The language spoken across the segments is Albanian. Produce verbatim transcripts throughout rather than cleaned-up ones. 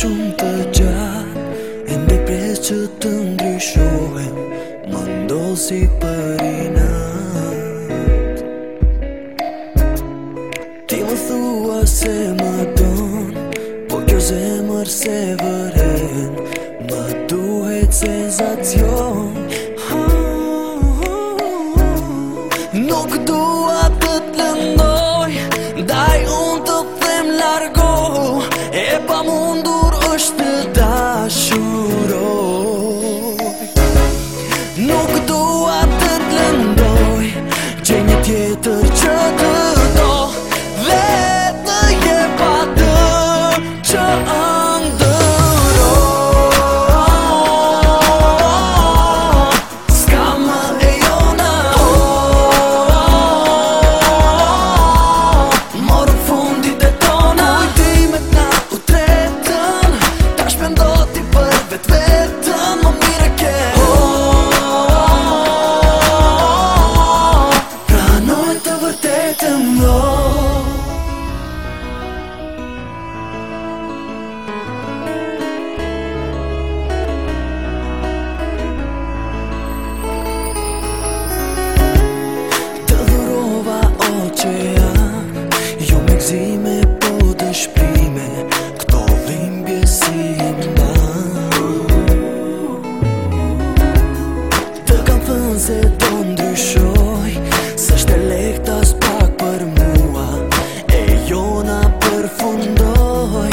shumë të gjatë, ende pres që të ndryshohem, më ndodh si për inat. Ti më thua se më don, po kjo zemër se vëren, më duhet sensacion. Nuk dua të të lëndoj, ndaj unë të them largo, e pa mundur është të dashuroj. Nuk dua të të lëndoj, gjej një tjetër që të do, dhe të jep atë që ëndërroj. S'ka më e jona, morën fundit e tona. Kujtimet na u tretën, ta shpendo ti për vet vetën, më mire ke. Pranoj të vërtetën do. Të dhurova oqean, jo me gzime po dëshprime, këto dhimbje si mban. Të kam thënë se do ndryshoj, s'është e lehtë as pak për mua, e jona përfundoj.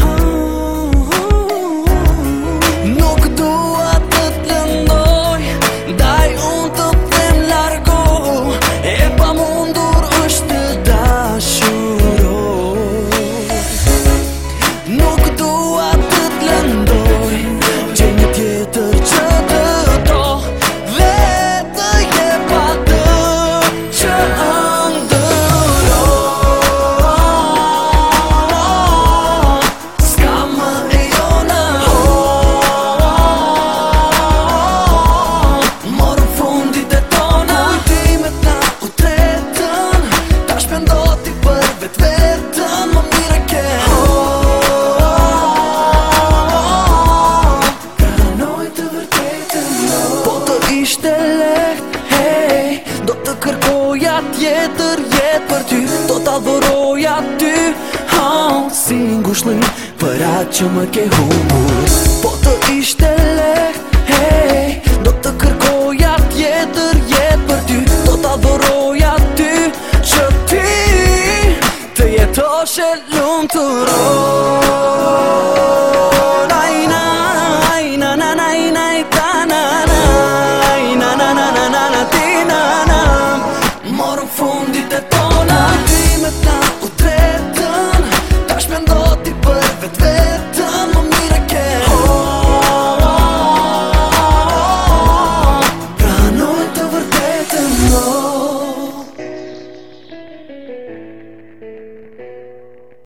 Nuk dua të të lëndoj, ndaj unë të them largo, e pa mundur është të dashuroj. Nuk dua të të lëndoj, gjej një tjetër që të do, dhe të jep atë që ëndërroj. S'ka më e jona, morën fundit e tona. Kujtimet na u tretën, ta shpendo ti për vet vetën, më mire ke. Pranoj të vërtetën do. Po të ishte lehtë, hey, do të kërkoja tjetër jetë për ty, do ta dhuroja ty, oh, si ngushëllim për atë që më ke humbur. Po të ishte lehtë, hey, do të kërkoja tjetër jetë për ty, do ta dhuroja ty, që ti të jetosh e lumturo.